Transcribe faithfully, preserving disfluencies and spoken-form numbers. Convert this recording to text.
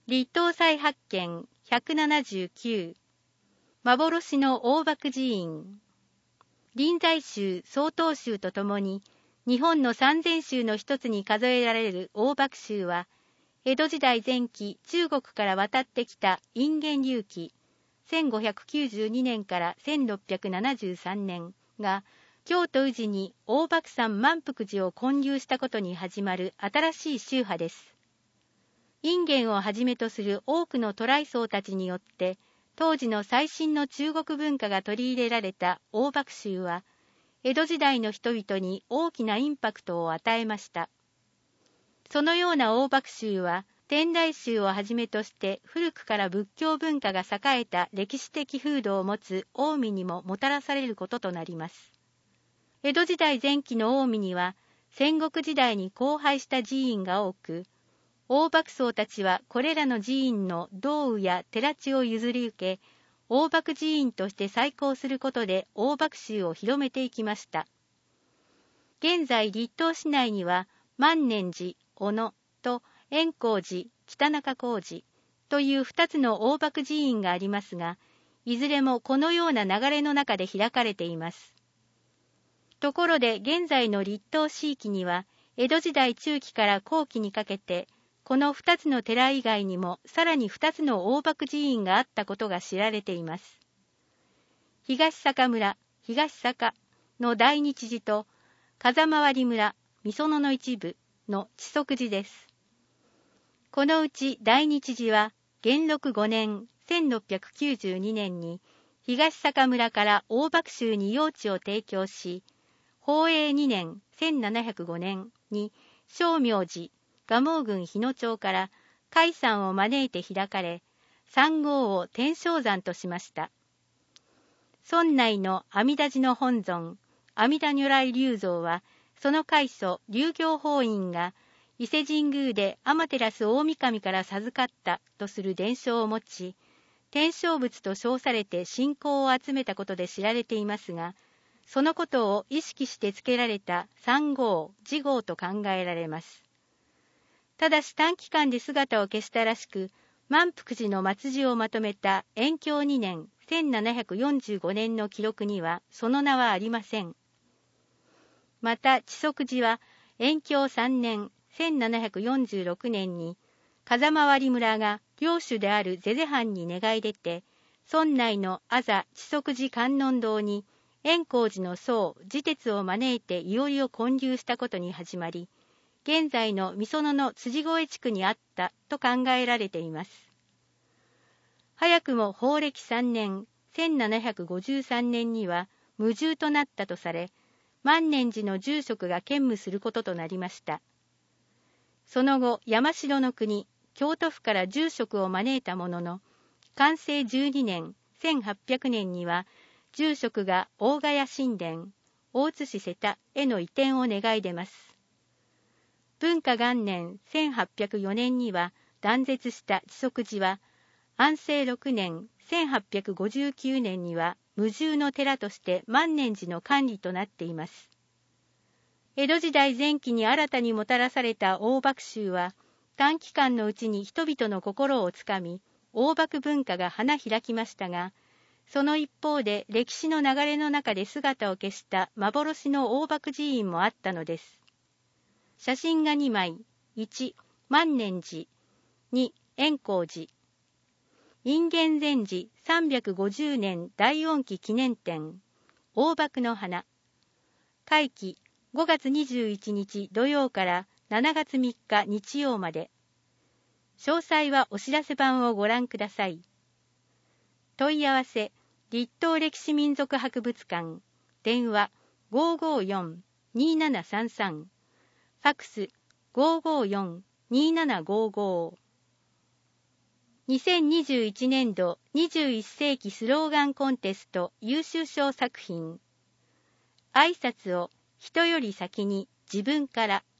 立東祭発見ひゃくななじゅうきゅう、幻の大瀑寺院。臨済宗、曹洞宗とともに、日本の三千宗の一つに数えられる大瀑宗は、江戸時代前期、中国から渡ってきた隠元隆起、せんごひゃくきゅうじゅうにねんからせんろっぴゃくななじゅうさんねんが、京都宇治に大瀑山満福寺を建立したことに始まる新しい宗派です。隠元をはじめとする多くの渡来僧たちによって、当時の最新の中国文化が取り入れられた大瀑宗は、江戸時代の人々に大きなインパクトを与えました。そのような大瀑宗は、天台宗をはじめとして古くから仏教文化が栄えた歴史的風土を持つ近江にももたらされることとなります。江戸時代前期の近江には、戦国時代に荒廃した寺院が多く、大瀑僧たちはこれらの寺院の道具や寺地を譲り受け、大瀑寺院として再興することで大瀑宗を広めていきました。現在、立東市内には万年寺、小野と円光寺、北中光寺という二つの大瀑寺院がありますが、いずれもこのような流れの中で開かれています。ところで現在の立東市域には、江戸時代中期から後期にかけて、この二つの寺以外にもさらに二つの大瀑寺院があったことが知られています。東坂村、東坂の大日寺と風回村、御園の一部の智足寺です。このうち大日寺は元禄ごねんせんろっぴゃくきゅうじゅうにねんに東坂村から大瀑宗に用地を提供し、宝永にねんせんななひゃくごねんに正明寺、蒲生郡日野町から開山を招いて開かれ、山号を天正山としました。村内の阿弥陀寺の本尊、阿弥陀如来立像は、その開祖、龍行法院が伊勢神宮で天照大神から授かったとする伝承を持ち、天正仏と称されて信仰を集めたことで知られていますが、そのことを意識して付けられた山号、次号と考えられます。ただし短期間で姿を消したらしく、満福寺の末寺をまとめた延享にねんせんななひゃくよんじゅうごねんの記録にはその名はありません。また智足寺は延享さんねんせんななひゃくよんじゅうろくねんに風回村が領主であるゼゼ藩に願い出て、村内の阿座智足寺観音堂に円光寺の僧持鉄を招いていおりを建立したことに始まり、現在の御園の辻越地区にあったと考えられています。早くも宝暦さんねんせんななひゃくごじゅうさんねんには無住となったとされ、万年寺の住職が兼務することとなりました。その後、山城の国、京都府から住職を招いたものの、寛政じゅうにねんせんはっぴゃくねんには、住職が大ヶ谷神殿、大津市瀬田への移転を願い出ます。文化元年せんはっぴゃくよねんには断絶した智足寺は、安政ろくねんせんはっぴゃくごじゅうきゅうねんには無住の寺として万年寺の管理となっています。江戸時代前期に新たにもたらされた大瀑宗は、短期間のうちに人々の心をつかみ、大瀑文化が花開きましたが、その一方で歴史の流れの中で姿を消した幻の大瀑寺院もあったのです。写真がにまい。いち、万年寺。に、円光寺。隠元禅師さんびゃくごじゅうねん大恩期記念展。大瀑の花。会期ごがつにじゅういちにち土曜からしちがつみっか日曜まで。詳細はお知らせ版をご覧ください。問い合わせ、立東歴史民族博物館。電話ごーごーよん にーななさんさん。ファックス ごーごーよん にーななごーごー。にせんにじゅういちねんどにじゅういっせいきスローガンコンテスト優秀賞作品。挨拶を人より先に自分から。